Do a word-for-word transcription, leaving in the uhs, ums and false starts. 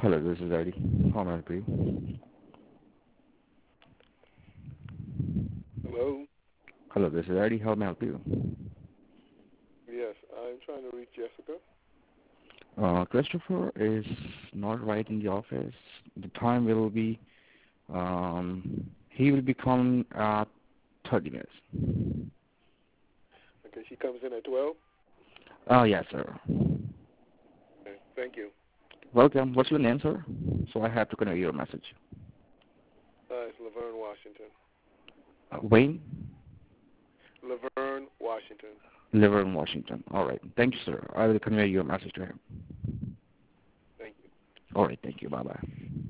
Hello, this is Eddie. How may I help you? Hello? Hello, this is Eddie. How may I help you? Yes, I'm trying to reach Jessica. Uh, Christopher is not right in the office. The time will be, um, he will be coming at thirty minutes. Okay, she comes in at twelve? Uh, yes, sir. Okay, thank you. Welcome. What's your name, sir? So I have to convey your message. Uh, it's Laverne Washington. Uh, Wayne? Laverne Washington. Liver in Washington. All right. Thank you, sir. I will convey your message to him. Thank you. All right. Thank you. Bye-bye.